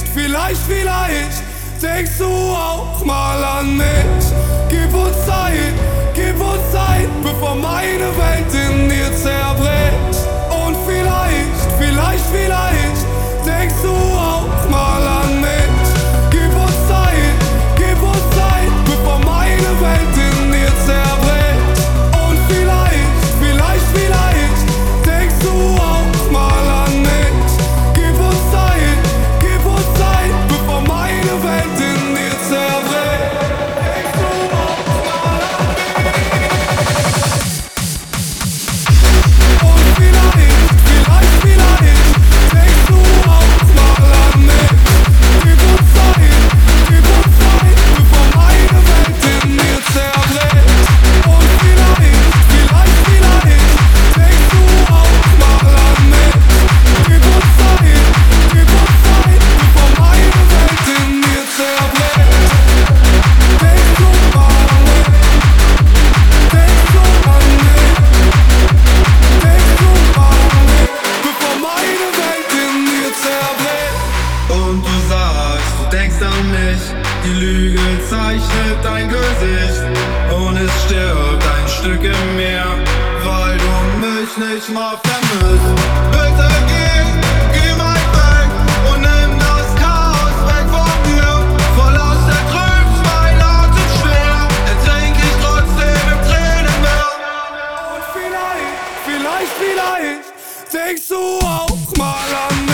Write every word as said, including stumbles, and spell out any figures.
vielleicht, vielleicht denkst du auch mal an mich. Gib uns Zeit, gib uns Zeit, bevor meine Welt in dir zerbricht. Und vielleicht, vielleicht, vielleicht denkst du auch mal an mich. Gib uns Zeit, gib uns Zeit, bevor meine Welt in dir zerbricht. Und vielleicht, vielleicht, vielleicht denkst du auch mal an mich. Gib uns Zeit, gib uns Zeit, bevor meine Welt in dir zerbricht. Denkst du auch mal an mich? Und vielleicht, vielleicht, vielleicht denkst du auch mal an mich. Gib uns Zeit, gib uns Zeit, bevor meine Welt in dir zerbricht. Und vielleicht, vielleicht, vielleicht denkst du auch mal an mich. Gib uns Zeit, gib uns Zeit, bevor meine Welt in dir zerbricht. Denkst du mal an mich? Denkst du an mich? Denkst du mal an mich, bevor meine Welt in dir zerbricht? Und du sagst, du denkst an mich. Die Lüge zeichnet dein Gesicht und es stirbt ein Stück in mir, weil du mich nicht mal vermisst. Bitte geh, geh mal weg und nimm das Chaos weg von mir. Verlass der Trübs, mein Atem schwer, ertrink ich trotzdem im Tränenmeer. Und vielleicht, vielleicht, vielleicht denkst du auch mal an mich.